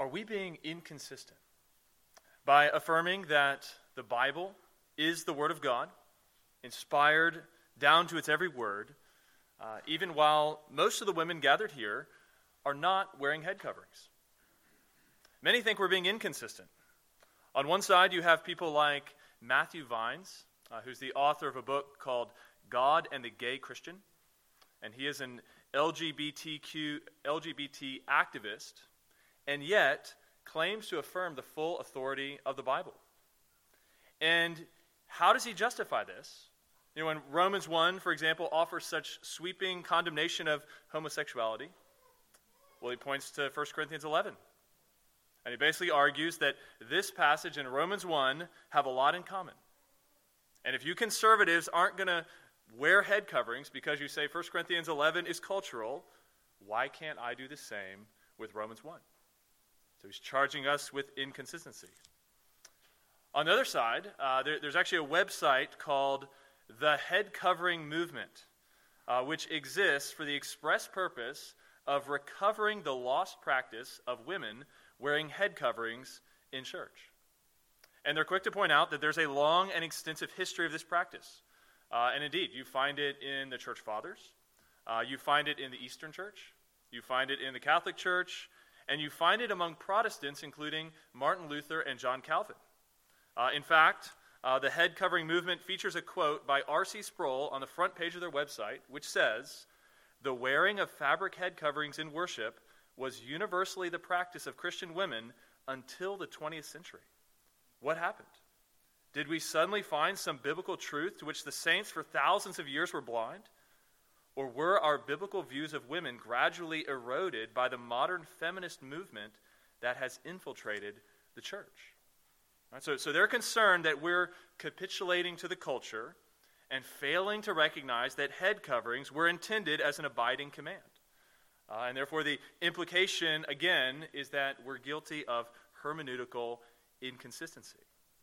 Are we being inconsistent by affirming that the Bible is the Word of God, inspired down to its every word, even while most of the women gathered here are not wearing head coverings? Many think we're being inconsistent. On one side, you have people like Matthew Vines, who's the author of a book called God and the Gay Christian, and he is an LGBT activist, and yet claims to affirm the full authority of the Bible. And how does he justify this? When Romans 1, for example, offers such sweeping condemnation of homosexuality, well, he points to 1 Corinthians 11. And he basically argues that this passage in Romans 1 have a lot in common. And if you conservatives aren't going to wear head coverings because you say 1 Corinthians 11 is cultural, why can't I do the same with Romans 1? So he's charging us with inconsistency. On the other side, there's actually a website called The Head Covering Movement, which exists for the express purpose of recovering the lost practice of women wearing head coverings in church. And they're quick to point out that there's a long and extensive history of this practice. And indeed, you find it in the church fathers, you find it in the Eastern Church, you find it in the Catholic Church, and you find it among Protestants, including Martin Luther and John Calvin. In fact, the head covering movement features a quote by R.C. Sproul on the front page of their website, which says, "The wearing of fabric head coverings in worship was universally the practice of Christian women until the 20th century." What happened? Did we suddenly find some biblical truth to which the saints for thousands of years were blind? Or were our biblical views of women gradually eroded by the modern feminist movement that has infiltrated the church? Right, so they're concerned that we're capitulating to the culture and failing to recognize that head coverings were intended as an abiding command. And therefore the implication, again, is that we're guilty of hermeneutical inconsistency.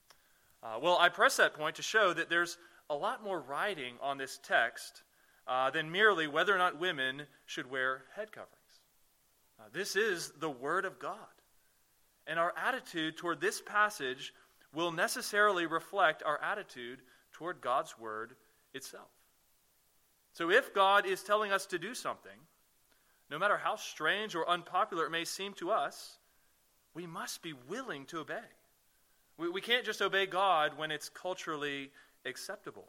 Well, I press that point to show that there's a lot more riding on this text than merely whether or not women should wear head coverings. This is the Word of God. And our attitude toward this passage will necessarily reflect our attitude toward God's Word itself. So if God is telling us to do something, no matter how strange or unpopular it may seem to us, we must be willing to obey. We can't just obey God when it's culturally acceptable.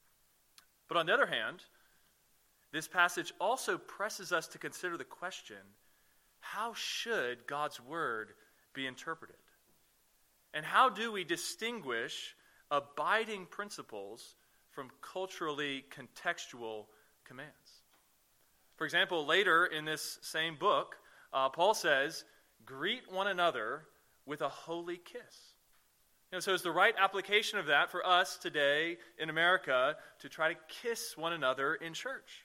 But on the other hand, this passage also presses us to consider the question, how should God's Word be interpreted? And how do we distinguish abiding principles from culturally contextual commands? For example, later in this same book, Paul says, "Greet one another with a holy kiss." So is the right application of that for us today in America to try to kiss one another in church?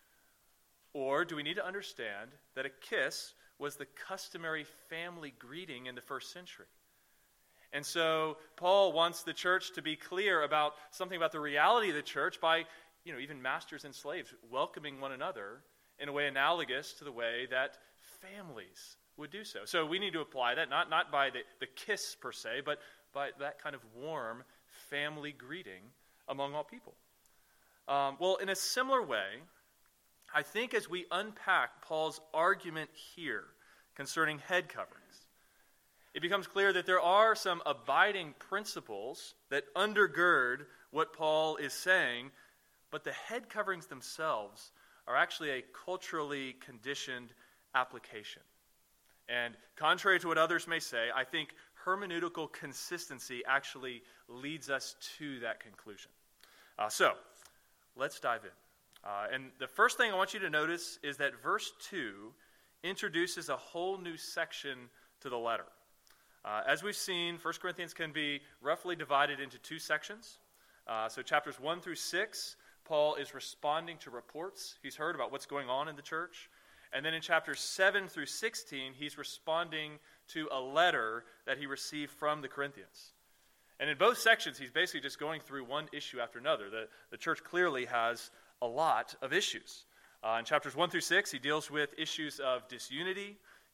Or do we need to understand that a kiss was the customary family greeting in the first century? And so Paul wants the church to be clear about something about the reality of the church by, even masters and slaves welcoming one another in a way analogous to the way that families would do so. So we need to apply that, not by the kiss per se, but by that kind of warm family greeting among all people. Well, in a similar way, I think as we unpack Paul's argument here concerning head coverings, it becomes clear that there are some abiding principles that undergird what Paul is saying, but the head coverings themselves are actually a culturally conditioned application. And contrary to what others may say, I think hermeneutical consistency actually leads us to that conclusion. So, let's dive in. And the first thing I want you to notice is that verse 2 introduces a whole new section to the letter. As we've seen, 1 Corinthians can be roughly divided into two sections. So chapters 1 through 6, Paul is responding to reports he's heard about what's going on in the church. And then in chapters 7 through 16, he's responding to a letter that he received from the Corinthians. And in both sections, he's basically just going through one issue after another. The church clearly has a lot of issues. In chapters 1 through 6, he deals with issues of disunity.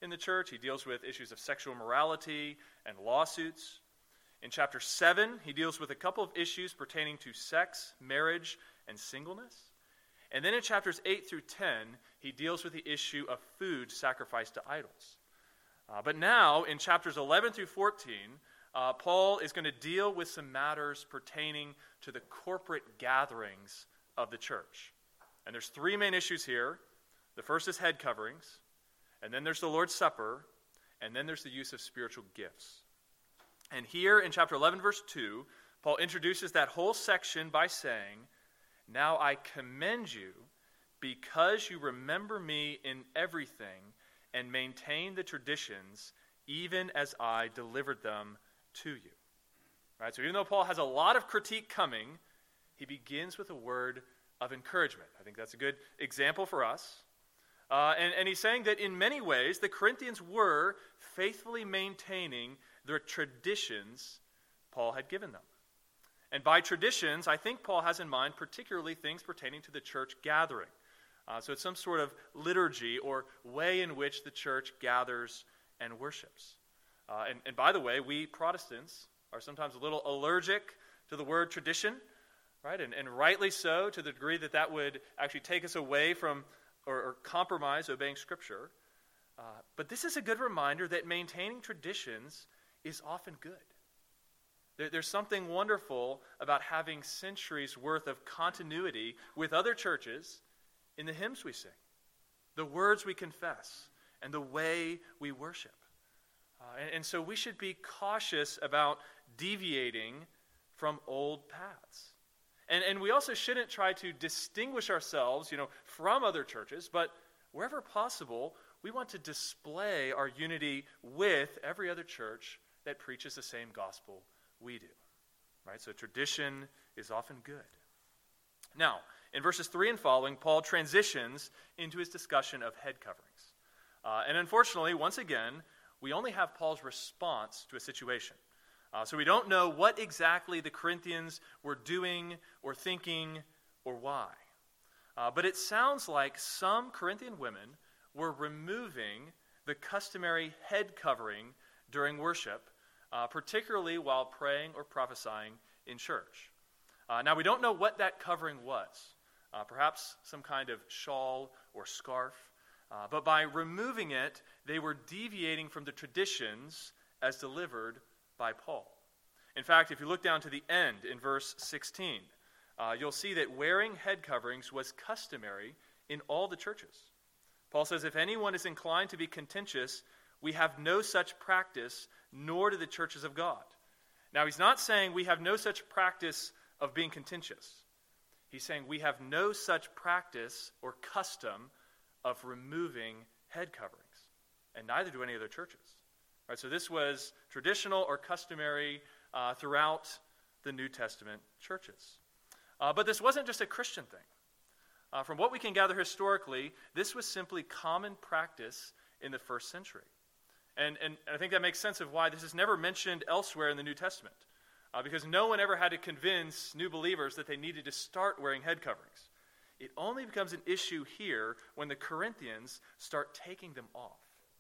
in the church. He deals with issues of sexual morality and lawsuits. In chapter 7, he deals with a couple of issues pertaining to sex, marriage, and singleness. And then in chapters 8 through 10, he deals with the issue of food sacrificed to idols. But now, in chapters 11 through 14, Paul is going to deal with some matters pertaining to the corporate gatherings of the church. And there's three main issues here. The first is head coverings, and then there's the Lord's Supper, and then there's the use of spiritual gifts. And here in chapter 11, verse 2, Paul introduces that whole section by saying, "Now I commend you because you remember me in everything and maintain the traditions even as I delivered them to you." Right? So even though Paul has a lot of critique coming, he begins with a word of encouragement. I think that's a good example for us. And he's saying that in many ways, the Corinthians were faithfully maintaining the traditions Paul had given them. And by traditions, I think Paul has in mind particularly things pertaining to the church gathering. So it's some sort of liturgy or way in which the church gathers and worships. And by the way, we Protestants are sometimes a little allergic to the word tradition, right? And rightly so, to the degree that that would actually take us away from or compromise obeying Scripture. But this is a good reminder that maintaining traditions is often good. There's something wonderful about having centuries worth of continuity with other churches in the hymns we sing, the words we confess, and the way we worship. And so we should be cautious about deviating from old paths. And we also shouldn't try to distinguish ourselves, from other churches, but wherever possible, we want to display our unity with every other church that preaches the same gospel we do. Right? So tradition is often good. Now, in verses 3 and following, Paul transitions into his discussion of head coverings. And unfortunately, once again, we only have Paul's response to a situation. So we don't know what exactly the Corinthians were doing or thinking or why. But it sounds like some Corinthian women were removing the customary head covering during worship, particularly while praying or prophesying in church. Now, we don't know what that covering was. Perhaps some kind of shawl or scarf. But by removing it, they were deviating from the traditions as delivered by Paul. In fact, if you look down to the end in verse 16, you'll see that wearing head coverings was customary in all the churches. Paul says, "If anyone is inclined to be contentious, we have no such practice, nor do the churches of God." Now, he's not saying we have no such practice of being contentious. He's saying we have no such practice or custom of removing head coverings, and neither do any other churches. Right, so this was traditional or customary throughout the New Testament churches. But this wasn't just a Christian thing. From what we can gather historically, this was simply common practice in the first century. And I think that makes sense of why this is never mentioned elsewhere in the New Testament. Because no one ever had to convince new believers that they needed to start wearing head coverings. It only becomes an issue here when the Corinthians start taking them off.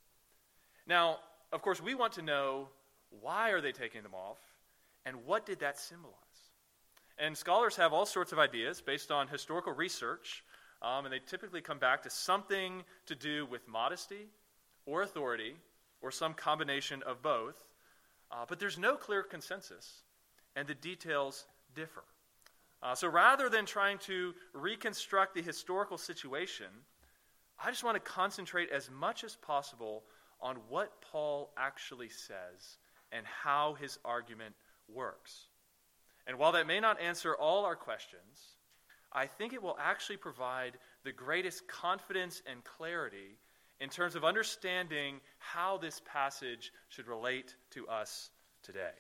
Now, of course, we want to know, why are they taking them off, and what did that symbolize? And scholars have all sorts of ideas based on historical research, and they typically come back to something to do with modesty or authority or some combination of both. But there's no clear consensus, and the details differ. So rather than trying to reconstruct the historical situation, I just want to concentrate as much as possible on what Paul actually says and how his argument works. And while that may not answer all our questions, I think it will actually provide the greatest confidence and clarity in terms of understanding how this passage should relate to us today.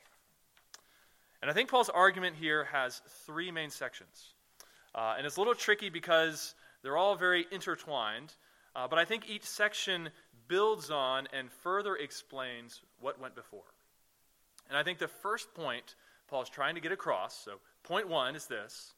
And I think Paul's argument here has three main sections. And it's a little tricky because they're all very intertwined, but I think each section builds on and further explains what went before. And I think the first point Paul's trying to get across, so point one is this: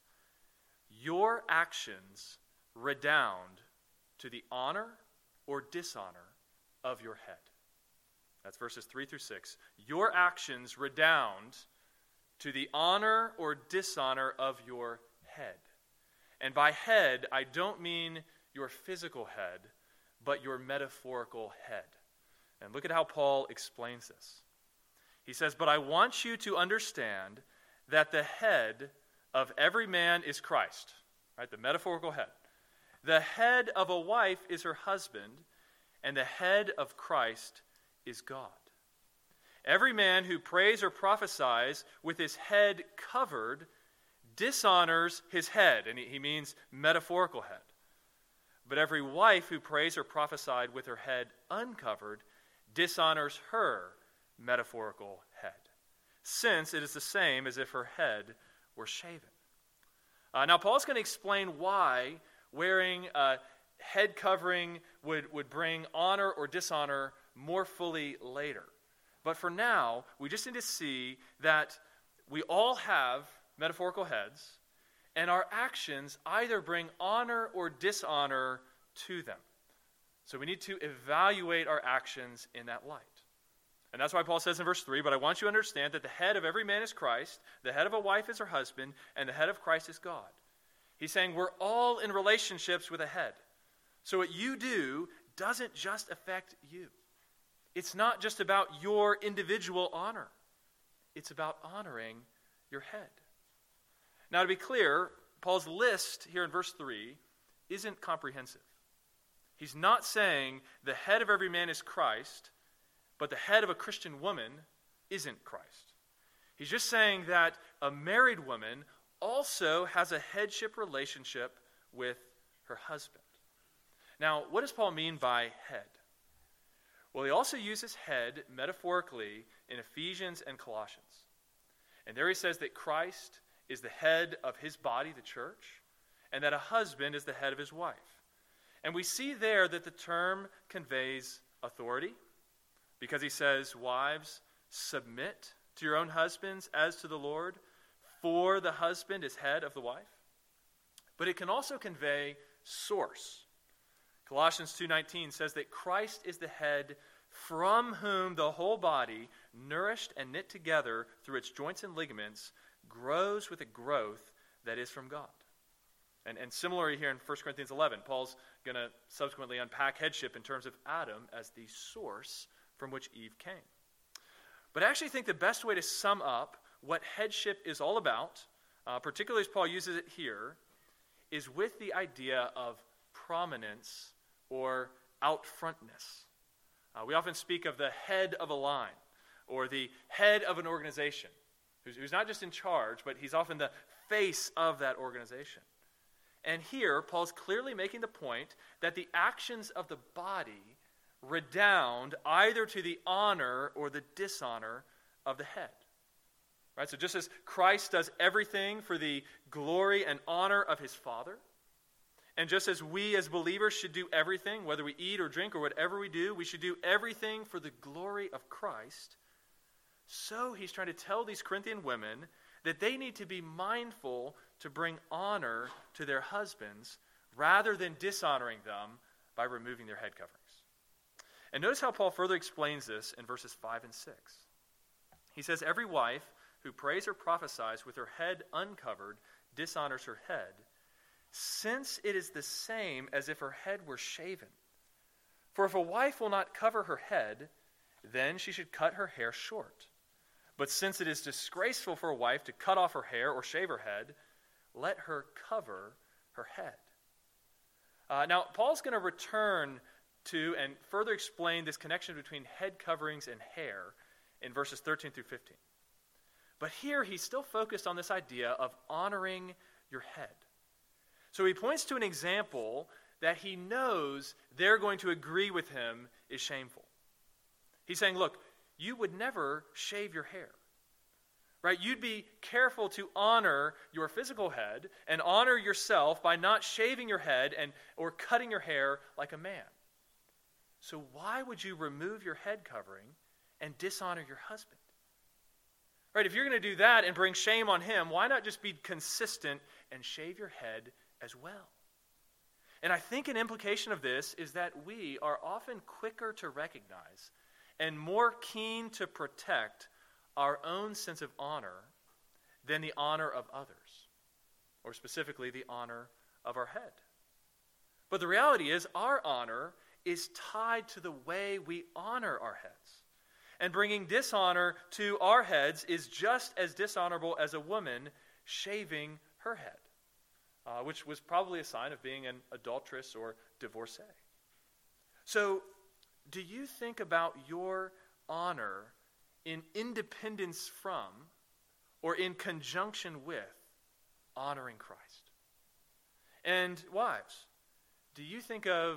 your actions redound to the honor or dishonor of your head. That's verses 3 through 6. Your actions redound to the honor or dishonor of your head. And by head, I don't mean your physical head, but your metaphorical head. And look at how Paul explains this. He says, "But I want you to understand that the head of every man is Christ." Right, the metaphorical head. "The head of a wife is her husband, and the head of Christ is God. Every man who prays or prophesies with his head covered dishonors his head," and he means metaphorical head. "But every wife who prays or prophesied with her head uncovered dishonors her metaphorical head, since it is the same as if her head were shaven." Now, Paul's going to explain why wearing a head covering would bring honor or dishonor more fully later. But for now, we just need to see that we all have metaphorical heads, and our actions either bring honor or dishonor to them. So we need to evaluate our actions in that light. And that's why Paul says in verse 3, "But I want you to understand that the head of every man is Christ, the head of a wife is her husband, and the head of Christ is God." He's saying we're all in relationships with a head. So what you do doesn't just affect you. It's not just about your individual honor. It's about honoring your head. Now, to be clear, Paul's list here in verse 3 isn't comprehensive. He's not saying the head of every man is Christ, but the head of a Christian woman isn't Christ. He's just saying that a married woman also has a headship relationship with her husband. Now, what does Paul mean by head? Well, he also uses head metaphorically in Ephesians and Colossians. And there he says that Christ is the head of his body, the church, and that a husband is the head of his wife. And we see there that the term conveys authority, because he says, "Wives, submit to your own husbands as to the Lord, for the husband is head of the wife." But it can also convey source. Colossians 2:19 says that Christ is the head from whom the whole body, nourished and knit together through its joints and ligaments, grows with a growth that is from God. And similarly here in 1 Corinthians 11, Paul's going to subsequently unpack headship in terms of Adam as the source from which Eve came. But I actually think the best way to sum up what headship is all about, particularly as Paul uses it here, is with the idea of prominence or outfrontness. We often speak of the head of a line or the head of an organization, who's not just in charge, but he's often the face of that organization. And here, Paul's clearly making the point that the actions of the body redound either to the honor or the dishonor of the head. Right? So just as Christ does everything for the glory and honor of his Father, and just as we as believers should do everything, whether we eat or drink or whatever we do, we should do everything for the glory of Christ, so he's trying to tell these Corinthian women that they need to be mindful to bring honor to their husbands rather than dishonoring them by removing their head coverings. And notice how Paul further explains this in verses 5 and 6. He says, "Every wife who prays or prophesies with her head uncovered dishonors her head, since it is the same as if her head were shaven. For if a wife will not cover her head, then she should cut her hair short. But since it is disgraceful for a wife to cut off her hair or shave her head, let her cover her head." Now, Paul's going to return to and further explain this connection between head coverings and hair in verses 13 through 15. But here he's still focused on this idea of honoring your head. So he points to an example that he knows they're going to agree with him is shameful. He's saying, look, you would never shave your hair. Right? You'd be careful to honor your physical head and honor yourself by not shaving your head or cutting your hair like a man. So why would you remove your head covering and dishonor your husband? Right? If you're going to do that and bring shame on him, why not just be consistent and shave your head as well? And I think an implication of this is that we are often quicker to recognize and more keen to protect our own sense of honor than the honor of others, or specifically the honor of our head. But the reality is our honor is tied to the way we honor our heads. And bringing dishonor to our heads is just as dishonorable as a woman shaving her head, which was probably a sign of being an adulteress or divorcee. So, do you think about your honor in independence from or in conjunction with honoring Christ? And wives, do you think of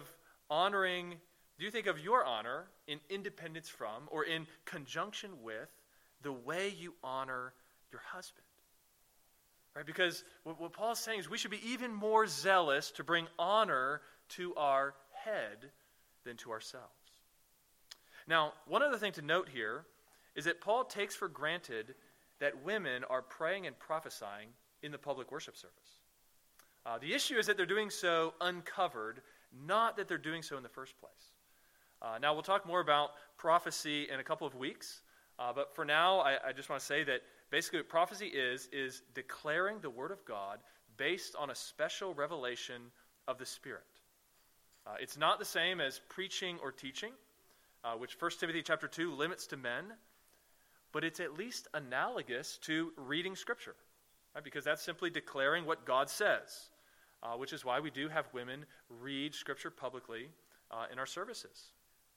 your honor in independence from or in conjunction with the way you honor your husband? Right? Because what Paul's saying is we should be even more zealous to bring honor to our head than to ourselves. Now, one other thing to note here is that Paul takes for granted that women are praying and prophesying in the public worship service. The issue is that they're doing so uncovered, not that they're doing so in the first place. Now, we'll talk more about prophecy in a couple of weeks, but for now, I just want to say that basically what prophecy is declaring the Word of God based on a special revelation of the Spirit. It's not the same as preaching or teaching, which 1 Timothy chapter 2 limits to men, but it's at least analogous to reading Scripture, right? Because that's simply declaring what God says, which is why we do have women read Scripture publicly in our services.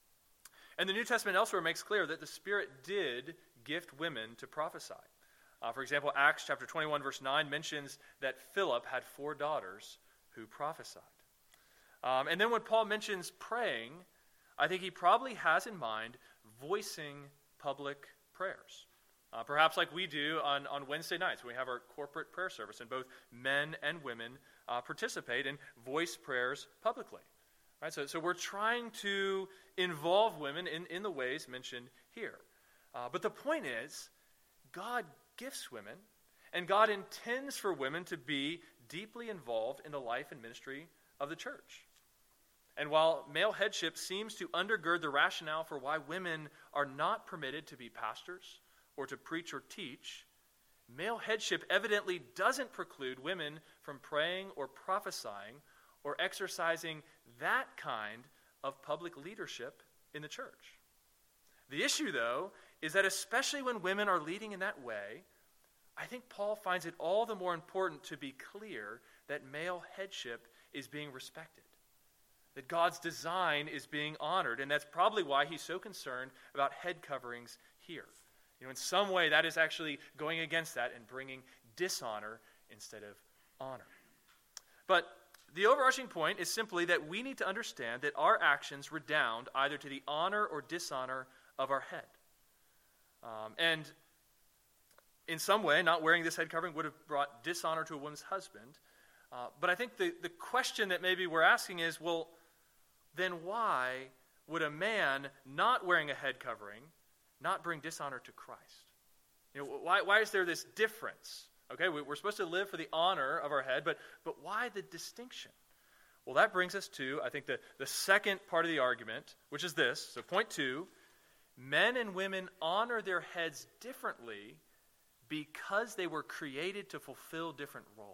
And the New Testament elsewhere makes clear that the Spirit did gift women to prophesy. For example, Acts chapter 21, verse 9 mentions that Philip had 4 daughters who prophesied. And then when Paul mentions praying, I think he probably has in mind voicing public prayers. Perhaps like we do on Wednesday nights when we have our corporate prayer service, and both men and women participate and voice prayers publicly. Right? So we're trying to involve women in the ways mentioned here. But the point is, God gifts women, and God intends for women to be deeply involved in the life and ministry of the church. And while male headship seems to undergird the rationale for why women are not permitted to be pastors or to preach or teach, male headship evidently doesn't preclude women from praying or prophesying or exercising that kind of public leadership in the church. The issue, though, is that especially when women are leading in that way, I think Paul finds it all the more important to be clear that male headship is being respected, that God's design is being honored, and that's probably why he's so concerned about head coverings here. In some way, that is actually going against that and bringing dishonor instead of honor. But the overarching point is simply that we need to understand that our actions redound either to the honor or dishonor of our head. And in some way, not wearing this head covering would have brought dishonor to a woman's husband. But I think the question that maybe we're asking is, well, then why would a man not wearing a head covering not bring dishonor to Christ? Why is there this difference? Okay, we're supposed to live for the honor of our head, but why the distinction? Well, that brings us to, I think, the second part of the argument, which is this. So point 2, men and women honor their heads differently because they were created to fulfill different roles.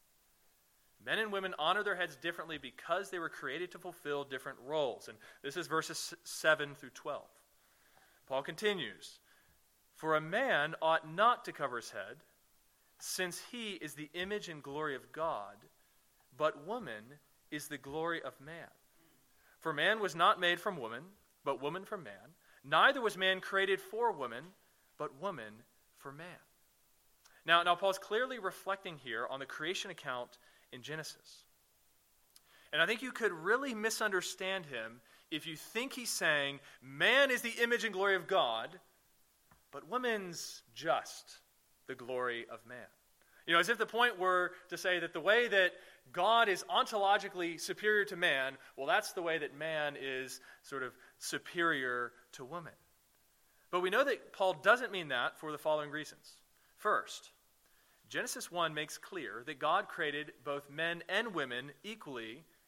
Men and women honor their heads differently because they were created to fulfill different roles. And this is verses 7 through 12. Paul continues, "For a man ought not to cover his head, since he is the image and glory of God, but woman is the glory of man. For man was not made from woman, but woman from man. Neither was man created for woman, but woman for man." Now Paul's clearly reflecting here on the creation account in Genesis. And I think you could really misunderstand him if you think he's saying man is the image and glory of God, but woman's just the glory of man. As if the point were to say that the way that God is ontologically superior to man, well, that's the way that man is sort of superior to woman. But we know that Paul doesn't mean that for the following reasons. First, Genesis 1 makes clear that God created both men and women equally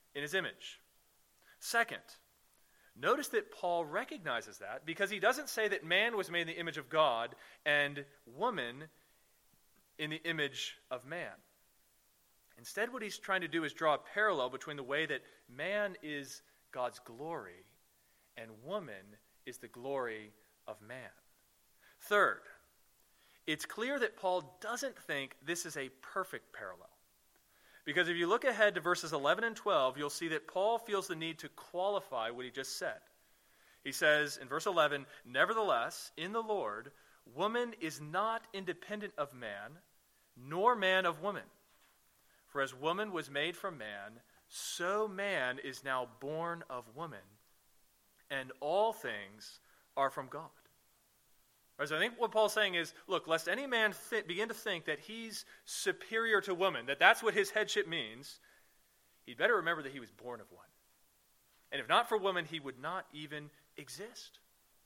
in his image. Second, notice that Paul recognizes that because he doesn't say that man was made in the image of God and woman in the image of man. Instead, what he's trying to do is draw a parallel between the way that man is God's glory and woman is the glory of man. Third, it's clear that Paul doesn't think this is a perfect parallel. Because if you look ahead to verses 11 and 12, you'll see that Paul feels the need to qualify what he just said. He says in verse 11, "Nevertheless, in the Lord, woman is not independent of man, nor man of woman. For as woman was made from man, so man is now born of woman, and all things are from God." Right, so I think what Paul's saying is, look, lest any man begin to think that he's superior to woman, that that's what his headship means, he'd better remember that he was born of one. And if not for woman, he would not even exist.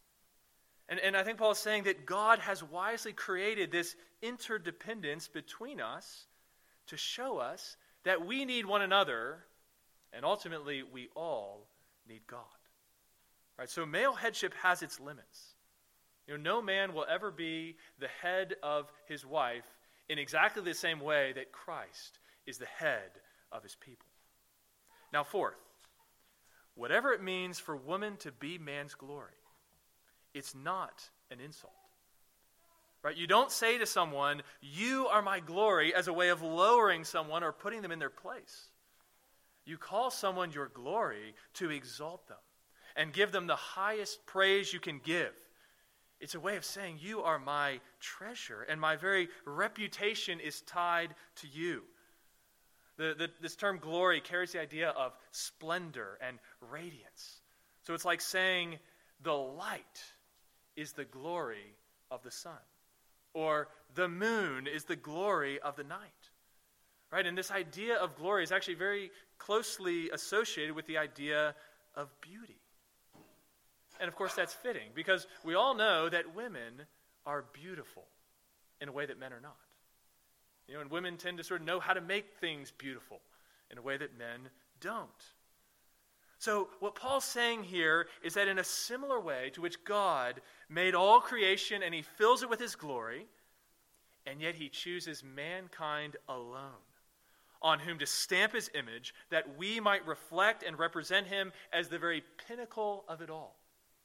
And I think Paul is saying that God has wisely created this interdependence between us to show us that we need one another, and ultimately we all need God. Right? So male headship has its limits. No man will ever be the head of his wife in exactly the same way that Christ is the head of his people. Now, fourth, whatever it means for woman to be man's glory, it's not an insult. Right? You don't say to someone, "You are my glory," as a way of lowering someone or putting them in their place. You call someone your glory to exalt them and give them the highest praise you can give. It's a way of saying, "You are my treasure, and my very reputation is tied to you." This term glory carries the idea of splendor and radiance. So it's like saying the light is the glory of the sun, or the moon is the glory of the night. Right? And this idea of glory is actually very closely associated with the idea of beauty. And of course that's fitting, because we all know that women are beautiful in a way that men are not. And women tend to sort of know how to make things beautiful in a way that men don't. So what Paul's saying here is that in a similar way to which God made all creation and he fills it with his glory, and yet he chooses mankind alone, on whom to stamp his image, that we might reflect and represent him as the very pinnacle of it all.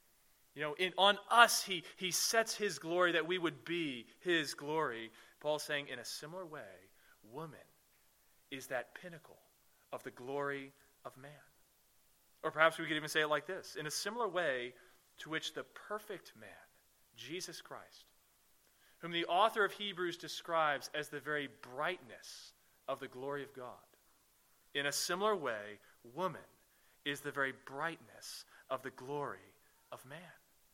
On us, he sets his glory that we would be his glory. Paul's saying, in a similar way, woman is that pinnacle of the glory of man. Or perhaps we could even say it like this: in a similar way to which the perfect man, Jesus Christ, whom the author of Hebrews describes as the very brightness of the glory of God, in a similar way, woman is the very brightness of the glory of man.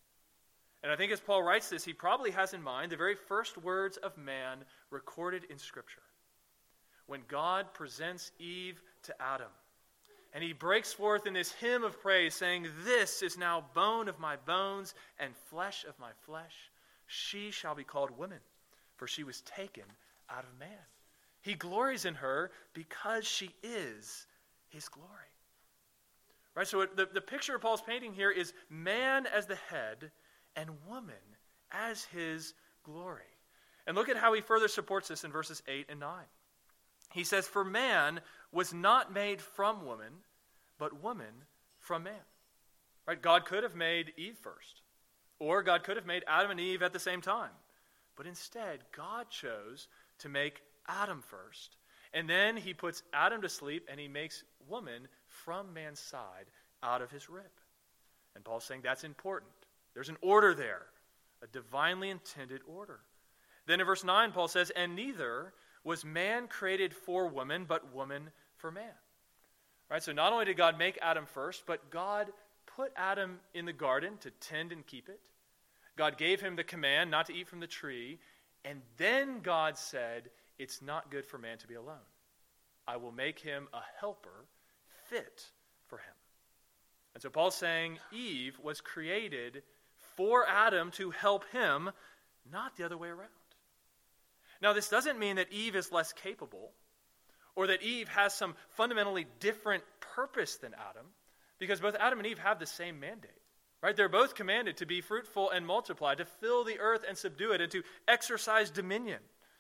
And I think as Paul writes this, he probably has in mind the very first words of man recorded in Scripture. When God presents Eve to Adam, and he breaks forth in this hymn of praise, saying, "This is now bone of my bones and flesh of my flesh. She shall be called woman, for she was taken out of man." He glories in her because she is his glory. Right? So the picture Paul's painting here is man as the head and woman as his glory. And look at how he further supports this in verses 8 and 9. He says, "For man was not made from woman, but woman from man." Right? God could have made Eve first, or God could have made Adam and Eve at the same time. But instead, God chose to make Adam first, and then he puts Adam to sleep, and he makes woman from man's side out of his rib. And Paul's saying that's important. There's an order there, a divinely intended order. Then in verse 9, Paul says, "And neither was man created for woman, but woman for man." Right? So not only did God make Adam first, but God put Adam in the garden to tend and keep it. God gave him the command not to eat from the tree, and then God said, "It's not good for man to be alone. I will make him a helper fit for him." And so Paul's saying Eve was created for Adam to help him, not the other way around. Now, this doesn't mean that Eve is less capable or that Eve has some fundamentally different purpose than Adam, because both Adam and Eve have the same mandate. Right? They're both commanded to be fruitful and multiply, to fill the earth and subdue it, and to exercise dominion.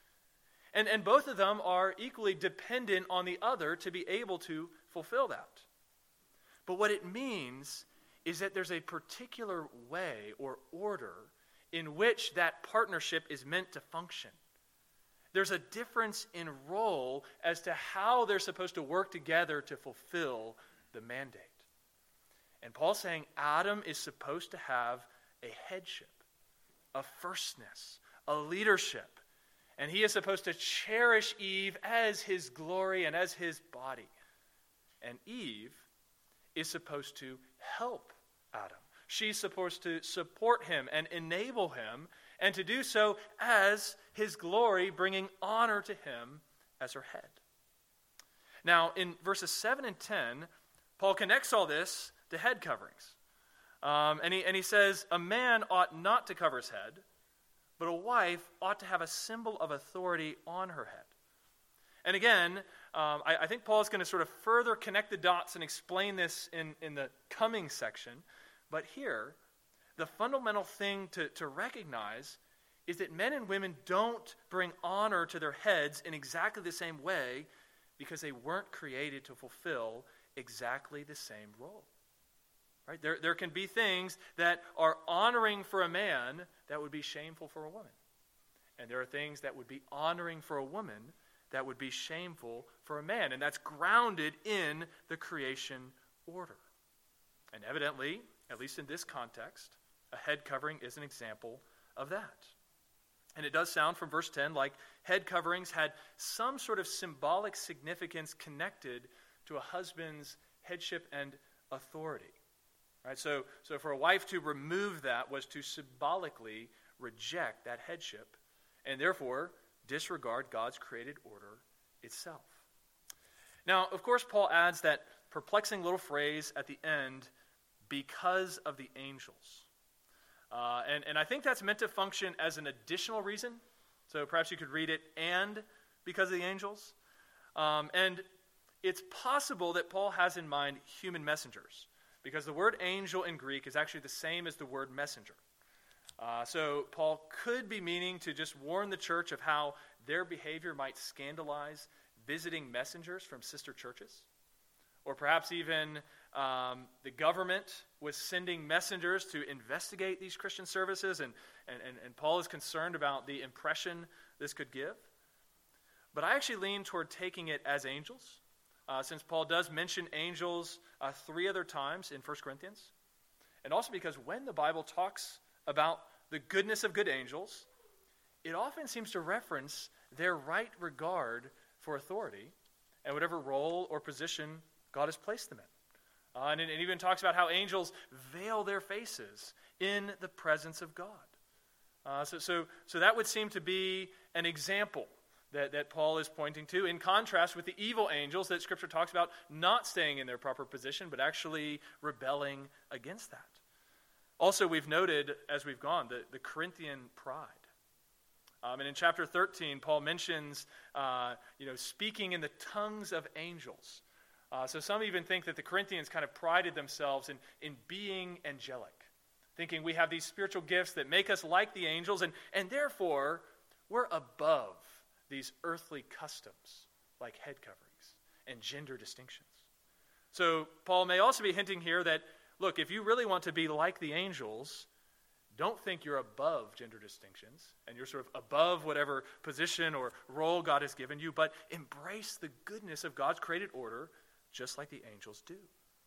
And both of them are equally dependent on the other to be able to fulfill that. But what it means is that there's a particular way or order in which that partnership is meant to function. There's a difference in role as to how they're supposed to work together to fulfill the mandate. And Paul's saying Adam is supposed to have a headship, a firstness, a leadership. And he is supposed to cherish Eve as his glory and as his body. And Eve is supposed to help Adam. She's supposed to support him and enable him, and to do so as his glory, bringing honor to him as her head. Now, in verses 7 and 10, Paul connects all this to head coverings. And he says, a man ought not to cover his head, but a wife ought to have a symbol of authority on her head. And again, I think Paul is going to sort of further connect the dots and explain this in the coming section. But here, the fundamental thing to recognize is that men and women don't bring honor to their heads in exactly the same way, because they weren't created to fulfill exactly the same role. Right? There can be things that are honoring for a man that would be shameful for a woman. And there are things that would be honoring for a woman that would be shameful for a man. And that's grounded in the creation order. And evidently, at least in this context, a head covering is an example of that. And it does sound from verse 10 like head coverings had some sort of symbolic significance connected to a husband's headship and authority. Right? So for a wife to remove that was to symbolically reject that headship and therefore disregard God's created order itself. Now, of course, Paul adds that perplexing little phrase at the end, because of the angels. And I think that's meant to function as an additional reason. So perhaps you could read it, and because of the angels. And it's possible that Paul has in mind human messengers, because the word angel in Greek is actually the same as the word messenger. So Paul could be meaning to just warn the church of how their behavior might scandalize visiting messengers from sister churches. Or perhaps even the government was sending messengers to investigate these Christian services, and Paul is concerned about the impression this could give. But I actually lean toward taking it as angels, since Paul does mention angels 3 other times in 1 Corinthians. And also because when the Bible talks about the goodness of good angels, it often seems to reference their right regard for authority and whatever role or position God has placed them in. And it even talks about how angels veil their faces in the presence of God. So that would seem to be an example that Paul is pointing to, in contrast with the evil angels that Scripture talks about not staying in their proper position, but actually rebelling against that. Also, we've noted, as we've gone, the Corinthian pride. And in chapter 13, Paul mentions speaking in the tongues of angels. So some even think that the Corinthians kind of prided themselves in being angelic, thinking we have these spiritual gifts that make us like the angels, and therefore we're above these earthly customs like head coverings and gender distinctions. So Paul may also be hinting here that, look, if you really want to be like the angels, don't think you're above gender distinctions and you're sort of above whatever position or role God has given you, but embrace the goodness of God's created order just like the angels do.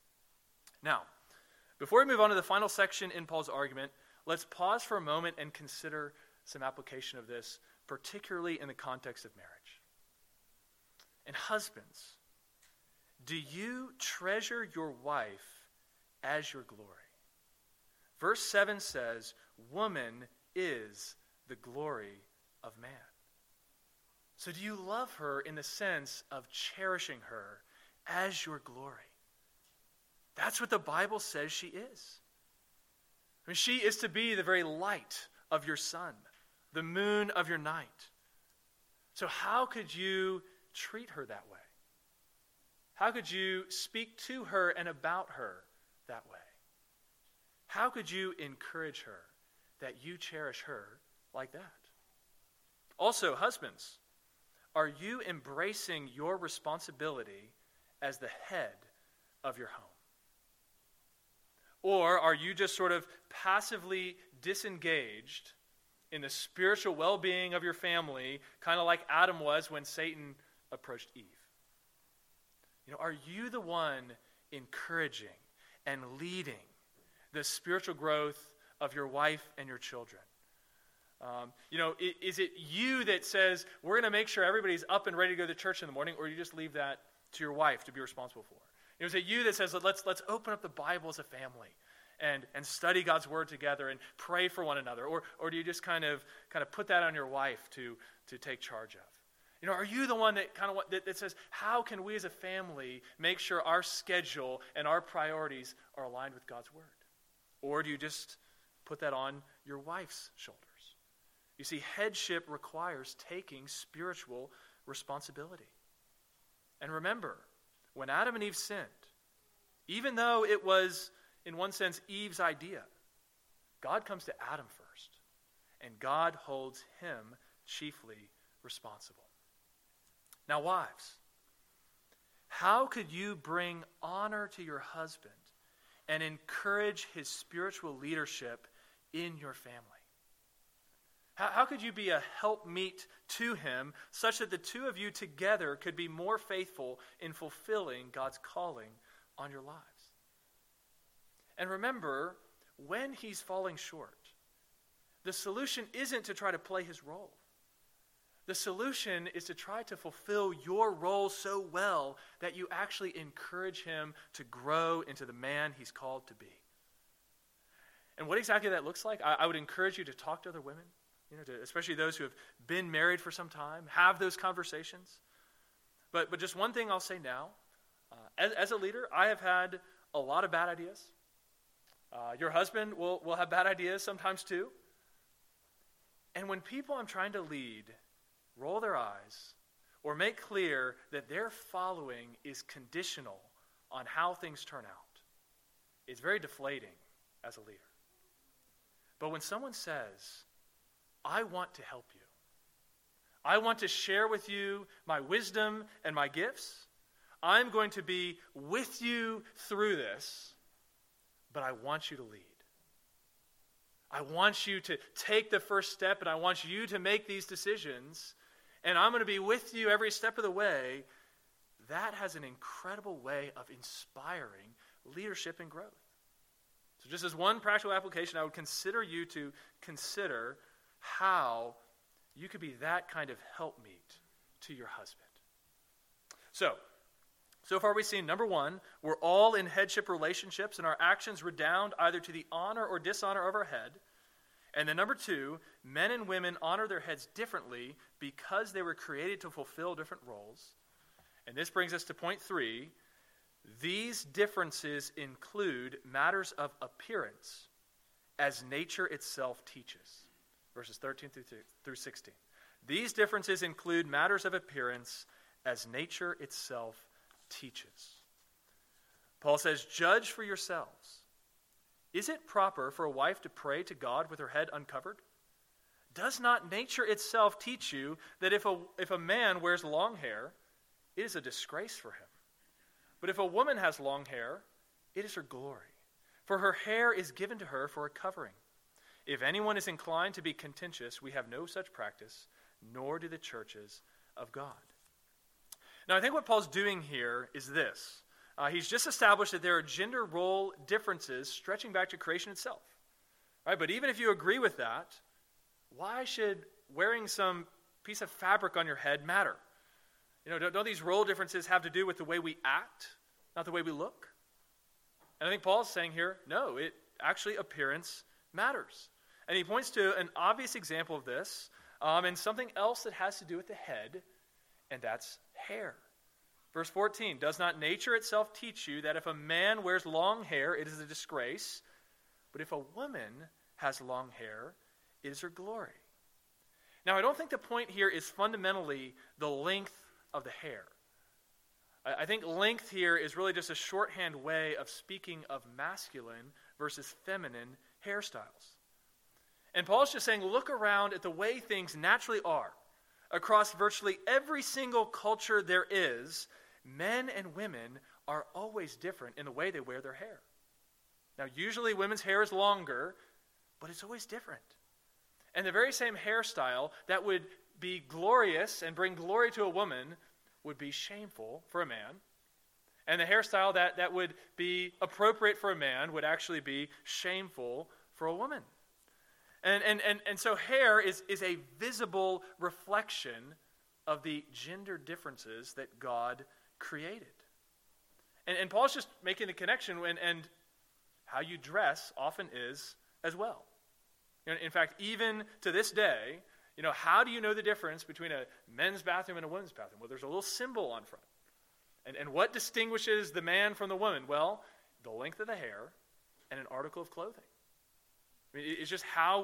Now, before we move on to the final section in Paul's argument, let's pause for a moment and consider some application of this, particularly in the context of marriage. And husbands, do you treasure your wife as your glory? Verse 7 says, woman is the glory of man. So do you love her in the sense of cherishing her as your glory? That's what the Bible says she is. I mean, she is to be the very light of your sun, the moon of your night. So how could you treat her that way? How could you speak to her and about her that way? How could you encourage her that you cherish her like that? Also, husbands, are you embracing your responsibility as the head of your home? Or are you just sort of passively disengaged in the spiritual well-being of your family, kind of like Adam was when Satan approached Eve? Are you the one encouraging and leading the spiritual growth of your wife and your children? Is it you that says, we're going to make sure everybody's up and ready to go to church in the morning, or you just leave that to your wife to be responsible for? Is it you that says, let's open up the Bible as a family and study God's word together and pray for one another? Or do you just kind of put that on your wife to take charge of? Are you the one that that says, how can we as a family make sure our schedule and our priorities are aligned with God's word? Or do you just put that on your wife's shoulders? You see, headship requires taking spiritual responsibility. And remember, when Adam and Eve sinned, even though it was, in one sense, Eve's idea, God comes to Adam first, and God holds him chiefly responsible. Now, wives, how could you bring honor to your husband and encourage his spiritual leadership in your family? How could you be a helpmeet to him such that the two of you together could be more faithful in fulfilling God's calling on your lives? And remember, when he's falling short, the solution isn't to try to play his role. The solution is to try to fulfill your role so well that you actually encourage him to grow into the man he's called to be. And what exactly that looks like, I would encourage you to talk to other women, especially those who have been married for some time, have those conversations. But just one thing I'll say now, as a leader, I have had a lot of bad ideas. Your husband will have bad ideas sometimes too. And when people I'm trying to lead roll their eyes or make clear that their following is conditional on how things turn out, it's very deflating as a leader. But when someone says, I want to help you, I want to share with you my wisdom and my gifts, I'm going to be with you through this, but I want you to lead. I want you to take the first step, and I want you to make these decisions, and I'm going to be with you every step of the way. That has an incredible way of inspiring leadership and growth. So just as one practical application, I would consider you to consider how you could be that kind of helpmeet to your husband. So far we've seen, number one, we're all in headship relationships, and our actions redound either to the honor or dishonor of our head. And then number two, men and women honor their heads differently because they were created to fulfill different roles. And this brings us to point three. These differences include matters of appearance, as nature itself teaches. Verses 13 through 16. These differences include matters of appearance, as nature itself teaches. Paul says, judge for yourselves. Is it proper for a wife to pray to God with her head uncovered? Does not nature itself teach you that if a man wears long hair, it is a disgrace for him? But if a woman has long hair, it is her glory, for her hair is given to her for a covering. If anyone is inclined to be contentious, we have no such practice, nor do the churches of God. Now, I think what Paul's doing here is this. He's just established that there are gender role differences stretching back to creation itself. Right? But even if you agree with that, why should wearing some piece of fabric on your head matter? Don't these role differences have to do with the way we act, not the way we look? And I think Paul's saying here, no, it actually appearance matters. And he points to an obvious example of this and something else that has to do with the head, and that's hair. Verse 14, does not nature itself teach you that if a man wears long hair, it is a disgrace, but if a woman has long hair, it is her glory? Now, I don't think the point here is fundamentally the length of the hair. I think length here is really just a shorthand way of speaking of masculine versus feminine hairstyles. And Paul's just saying, look around at the way things naturally are. Across virtually every single culture there is, men and women are always different in the way they wear their hair. Now, usually women's hair is longer, but it's always different. And the very same hairstyle that would be glorious and bring glory to a woman would be shameful for a man. And the hairstyle that would be appropriate for a man would actually be shameful for a woman. And so hair is a visible reflection of the gender differences that God created. And Paul's just making the connection, and how you dress often is as well. In fact, even to this day, how do you know the difference between a men's bathroom and a women's bathroom? Well, there's a little symbol on front. And what distinguishes the man from the woman? Well, the length of the hair and an article of clothing. I mean, it's just how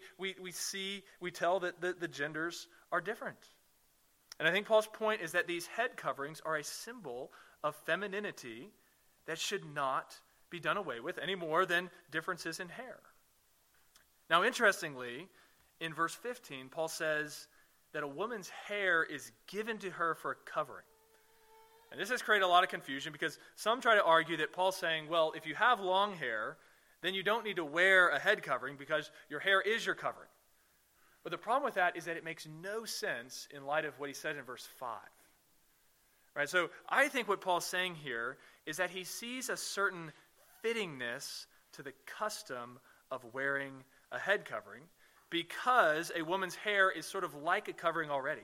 we tell that the genders are different. And I think Paul's point is that these head coverings are a symbol of femininity that should not be done away with any more than differences in hair. Now, interestingly, in verse 15, Paul says that a woman's hair is given to her for a covering. And this has created a lot of confusion because some try to argue that Paul's saying, well, if you have long hair, then you don't need to wear a head covering because your hair is your covering. But the problem with that is that it makes no sense in light of what he said in verse 5. Right? So I think what Paul's saying here is that he sees a certain fittingness to the custom of wearing a head covering because a woman's hair is sort of like a covering already.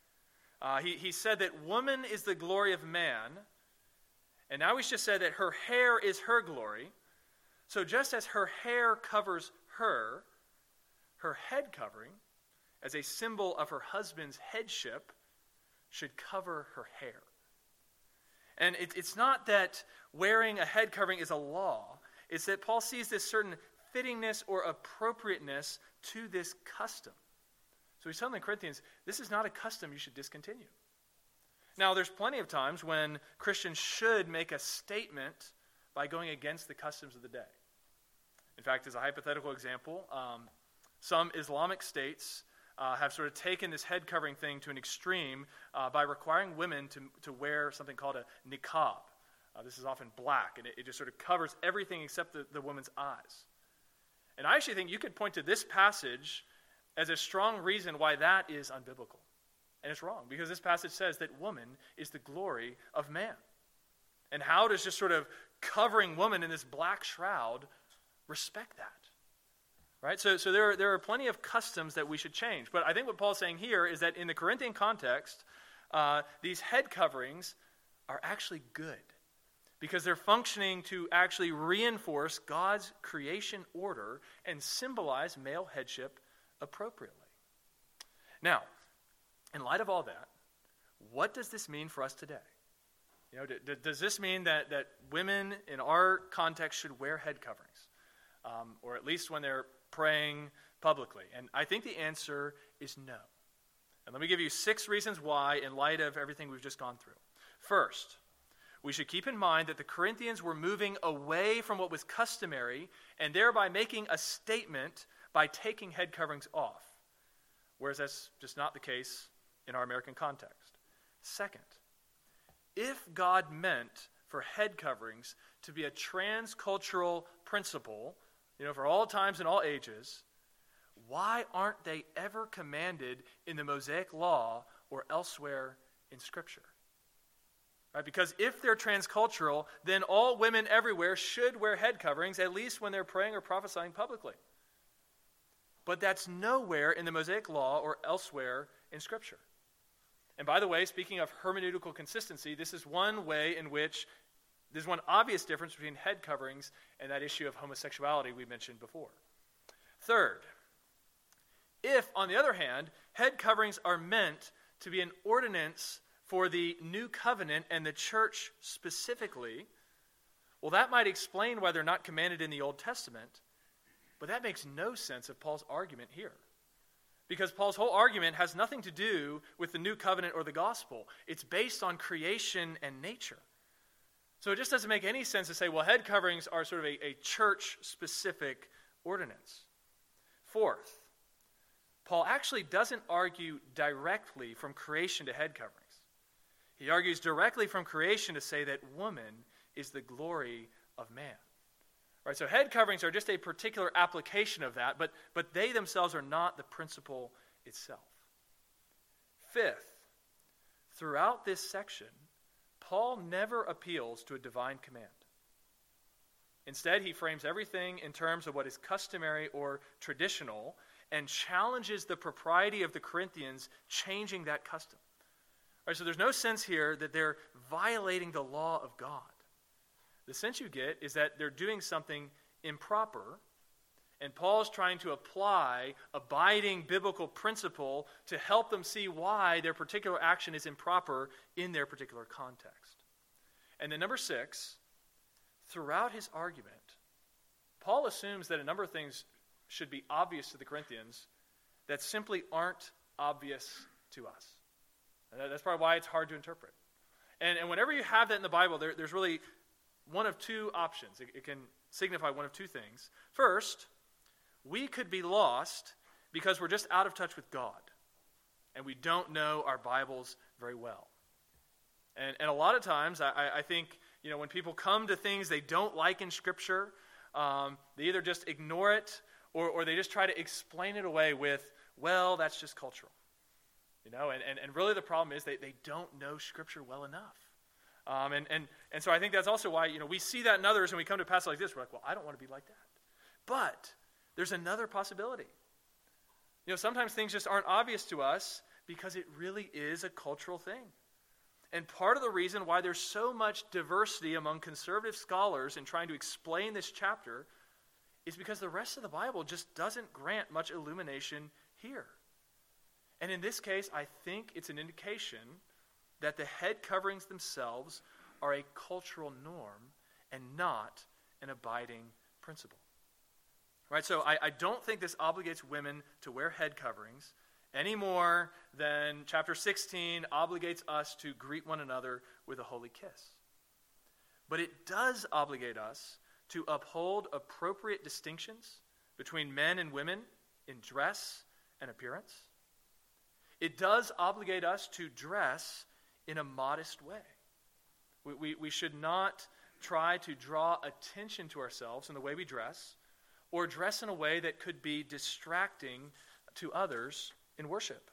He said that woman is the glory of man, and now he's just said that her hair is her glory. So just as her hair covers her head covering, as a symbol of her husband's headship, should cover her hair. And it's not that wearing a head covering is a law. It's that Paul sees this certain fittingness or appropriateness to this custom. So he's telling the Corinthians, this is not a custom you should discontinue. Now, there's plenty of times when Christians should make a statement by going against the customs of the day. In fact, as a hypothetical example, some Islamic states have sort of taken this head covering thing to an extreme by requiring women to wear something called a niqab. This is often black, and it just sort of covers everything except the woman's eyes. And I actually think you could point to this passage as a strong reason why that is unbiblical. And it's wrong, because this passage says that woman is the glory of man. And how does just sort of covering woman in this black shroud respect that? Right? So there are plenty of customs that we should change. But I think what Paul's saying here is that in the Corinthian context, these head coverings are actually good because they're functioning to actually reinforce God's creation order and symbolize male headship appropriately. Now, in light of all that, what does this mean for us today? Does this mean that women in our context should wear head coverings? Or at least when they're praying publicly? And I think the answer is no. And let me give you 6 reasons why in light of everything we've just gone through. First, we should keep in mind that the Corinthians were moving away from what was customary and thereby making a statement by taking head coverings off, whereas that's just not the case in our American context. Second, if God meant for head coverings to be a transcultural principle, for all times and all ages, why aren't they ever commanded in the Mosaic Law or elsewhere in Scripture? Right? Because if they're transcultural, then all women everywhere should wear head coverings, at least when they're praying or prophesying publicly. But that's nowhere in the Mosaic Law or elsewhere in Scripture. And by the way, speaking of hermeneutical consistency, this is one way in which there's one obvious difference between head coverings and that issue of homosexuality we mentioned before. Third, if, on the other hand, head coverings are meant to be an ordinance for the new covenant and the church specifically, well, that might explain why they're not commanded in the Old Testament, but that makes no sense of Paul's argument here. Because Paul's whole argument has nothing to do with the new covenant or the gospel. It's based on creation and nature. So it just doesn't make any sense to say, well, head coverings are sort of a church-specific ordinance. Fourth, Paul actually doesn't argue directly from creation to head coverings. He argues directly from creation to say that woman is the glory of man. Right, so head coverings are just a particular application of that, but they themselves are not the principle itself. Fifth, throughout this section, Paul never appeals to a divine command. Instead, he frames everything in terms of what is customary or traditional and challenges the propriety of the Corinthians changing that custom. All right, so there's no sense here that they're violating the law of God. The sense you get is that they're doing something improper, and Paul's trying to apply abiding biblical principle to help them see why their particular action is improper in their particular context. And then number 6, throughout his argument, Paul assumes that a number of things should be obvious to the Corinthians that simply aren't obvious to us. And that's probably why it's hard to interpret. And whenever you have that in the Bible, there's really one of two options. It can signify one of two things. First, we could be lost because we're just out of touch with God, and we don't know our Bibles very well. And a lot of times, I think, when people come to things they don't like in Scripture, they either just ignore it, or they just try to explain it away with, well, that's just cultural. And really the problem is they don't know Scripture well enough. And so I think that's also why, we see that in others, and we come to a passage like this, we're like, well, I don't want to be like that. But there's another possibility. Sometimes things just aren't obvious to us because it really is a cultural thing. And part of the reason why there's so much diversity among conservative scholars in trying to explain this chapter is because the rest of the Bible just doesn't grant much illumination here. And in this case, I think it's an indication that the head coverings themselves are a cultural norm and not an abiding principle. Right? So I don't think this obligates women to wear head coverings any more than chapter 16 obligates us to greet one another with a holy kiss. But it does obligate us to uphold appropriate distinctions between men and women in dress and appearance. It does obligate us to dress in a modest way. We should not try to draw attention to ourselves in the way we dress, or dress in a way that could be distracting to others in worship.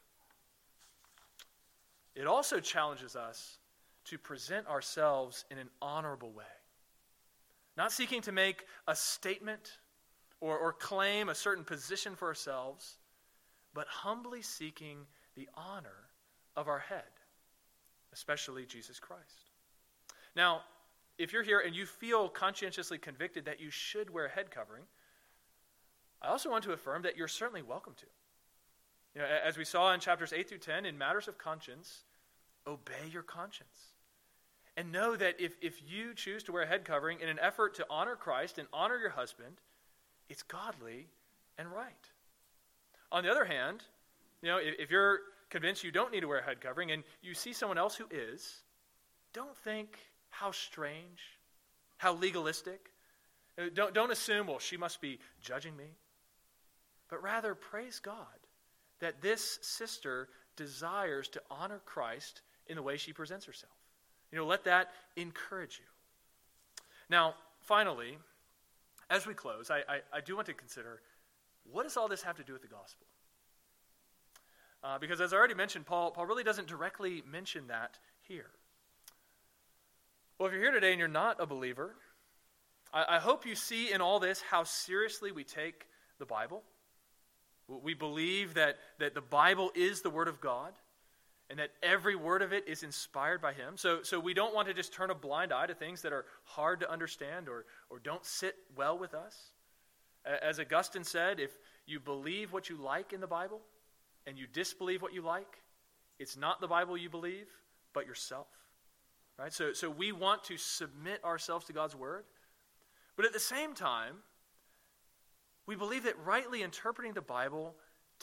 It also challenges us to present ourselves in an honorable way, not seeking to make a statement or claim a certain position for ourselves, but humbly seeking the honor of our head, especially Jesus Christ. Now, if you're here and you feel conscientiously convicted that you should wear a head covering, I also want to affirm that you're certainly welcome to. As we saw in chapters 8 through 10, in matters of conscience, obey your conscience. And know that if you choose to wear a head covering in an effort to honor Christ and honor your husband, it's godly and right. On the other hand, if you're convinced you don't need to wear a head covering and you see someone else who is, don't think how strange, how legalistic. Don't assume, well, she must be judging me. But rather, praise God that this sister desires to honor Christ in the way she presents herself. Let that encourage you. Now, finally, as we close, I do want to consider, what does all this have to do with the gospel? Because as I already mentioned, Paul really doesn't directly mention that here. Well, if you're here today and you're not a believer, I hope you see in all this how seriously we take the Bible. We believe that the Bible is the Word of God, and that every word of it is inspired by Him. So we don't want to just turn a blind eye to things that are hard to understand or don't sit well with us. As Augustine said, if you believe what you like in the Bible and you disbelieve what you like, it's not the Bible you believe, but yourself. Right? So we want to submit ourselves to God's Word. But at the same time, we believe that rightly interpreting the Bible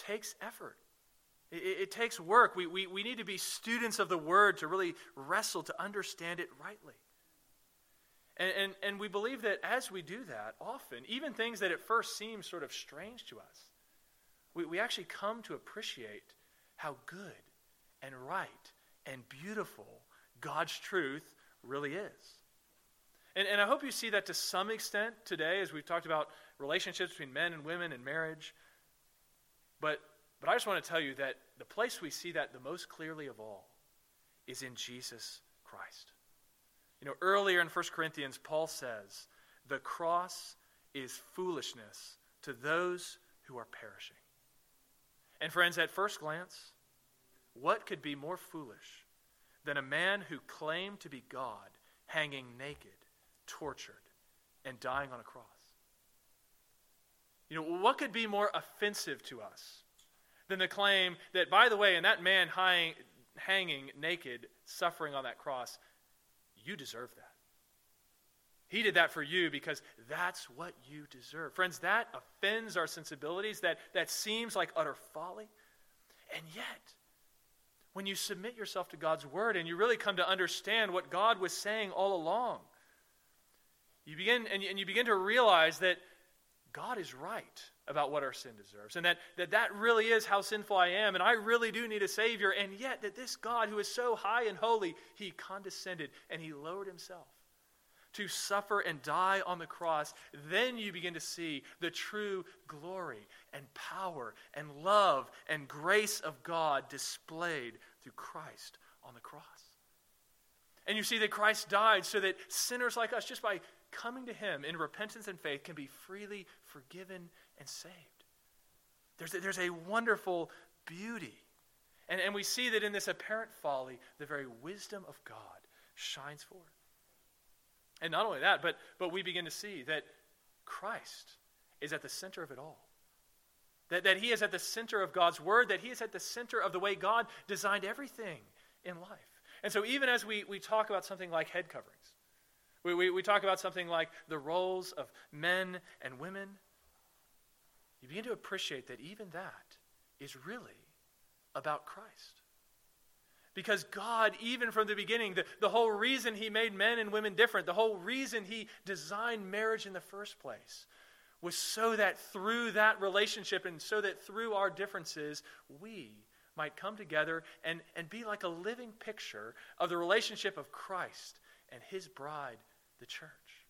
takes effort. It takes work. We need to be students of the Word to really wrestle to understand it rightly. And we believe that as we do that, often, even things that at first seem sort of strange to us, we actually come to appreciate how good and right and beautiful God's truth really is. And I hope you see that to some extent today as we've talked about relationships between men and women and marriage. But I just want to tell you that the place we see that the most clearly of all is in Jesus Christ. Earlier in 1 Corinthians, Paul says, the cross is foolishness to those who are perishing. And friends, at first glance, what could be more foolish than a man who claimed to be God hanging naked, tortured, and dying on a cross? What could be more offensive to us than the claim that, by the way, in that man hanging naked, suffering on that cross, you deserve that. He did that for you because that's what you deserve. Friends, that offends our sensibilities. That seems like utter folly. And yet, when you submit yourself to God's word and you really come to understand what God was saying all along, you begin to realize that God is right about what our sin deserves, and that really is how sinful I am, and I really do need a Savior, and yet that this God who is so high and holy, he condescended and he lowered himself to suffer and die on the cross. Then you begin to see the true glory and power and love and grace of God displayed through Christ on the cross. And you see that Christ died so that sinners like us, just by coming to him in repentance and faith, can be freely forgiven and saved. There's a wonderful beauty. And we see that in this apparent folly, the very wisdom of God shines forth. And not only that, but we begin to see that Christ is at the center of it all. That he is at the center of God's word, that he is at the center of the way God designed everything in life. And so even as we talk about something like head coverings, we talk about something like the roles of men and women, you begin to appreciate that even that is really about Christ. Because God, even from the beginning, the whole reason he made men and women different, the whole reason he designed marriage in the first place, was so that through that relationship and so that through our differences, we might come together and be like a living picture of the relationship of Christ and his bride, the church.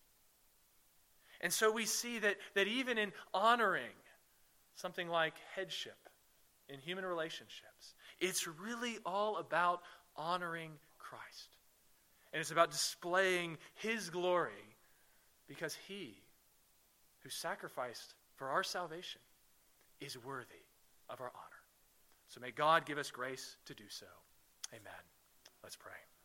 And so we see that even in honoring something like headship in human relationships, it's really all about honoring Christ. And it's about displaying his glory because he who sacrificed for our salvation is worthy of our honor. So may God give us grace to do so. Amen. Let's pray.